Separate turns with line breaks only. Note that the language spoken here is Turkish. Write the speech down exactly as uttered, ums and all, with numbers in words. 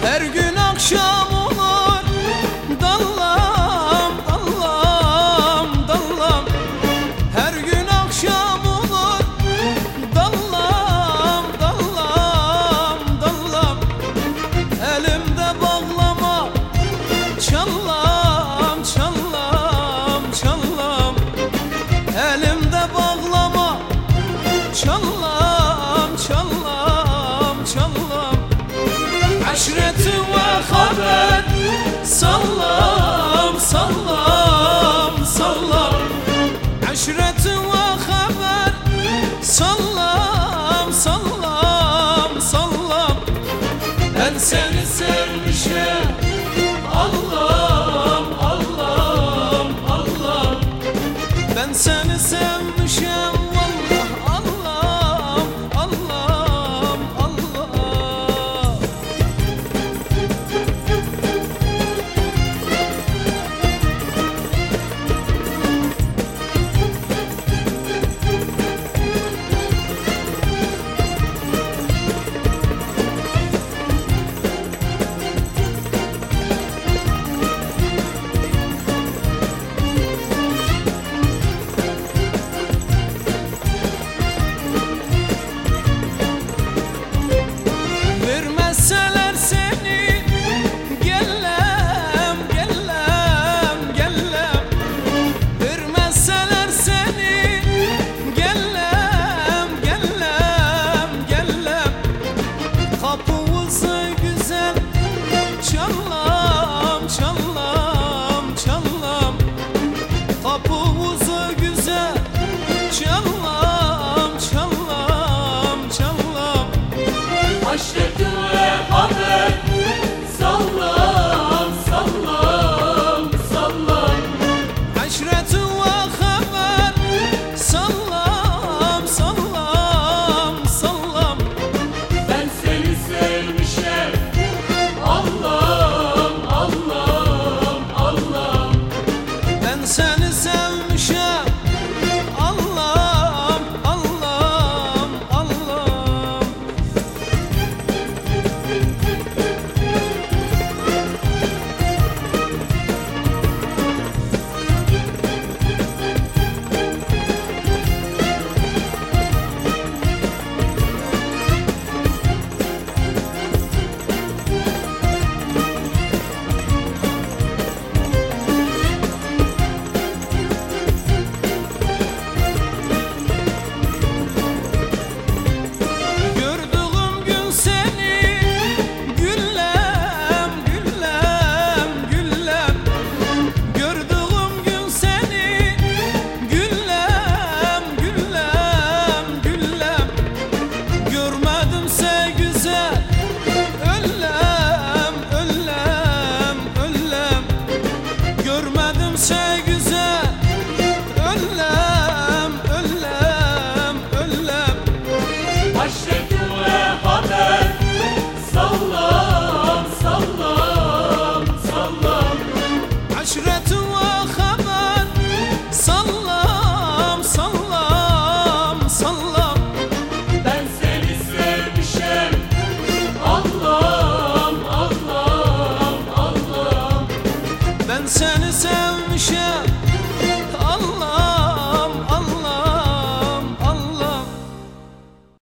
Her gün akşam olur dallam dallam dallam. Her gün akşam olur dallam dallam dallam. Elimde bağlama çallam çallam çallam. Elimde bağlama çallam çallam çallam. Aşreti ve haber sallam sallam sallam. Aşreti ve haber sallam sallam sallam. Ben seni sevmişim Allah'ım Allah'ım Allah'ım. Ben seni sevmişim Allah'ım Allah'ım Allah'ım. Vermezseler seni gellem gellem gellem. Vermezseler seni gellem gellem gellem. Kapımızı güzel çallam çallam çallam. Kapımızı güzel çallam çallam çallam.
Aşreti ve haber sallam sallam sallam.
Aşreti ve haber sallam sallam sallam.
Ben seni sevmişim Allah'ım Allah'ım Allah'ım.
Ben seni sevmişim Allah'ım Allah'ım Allah'ım. Gördüğüm gün seni güllem güllem güllem. Gördüğüm gün seni güllem güllem güllem. Görmedimse güzel öllem öllem öllem. Görmedimse güzel öllem öllem öllem.
Aşreti ve haber sallam sallam sallam.
Aşreti ve haber sallam sallam sallam.
Ben seni sevmişim Allah'ım Allah'ım Allah'ım.
Ben seni sevmişim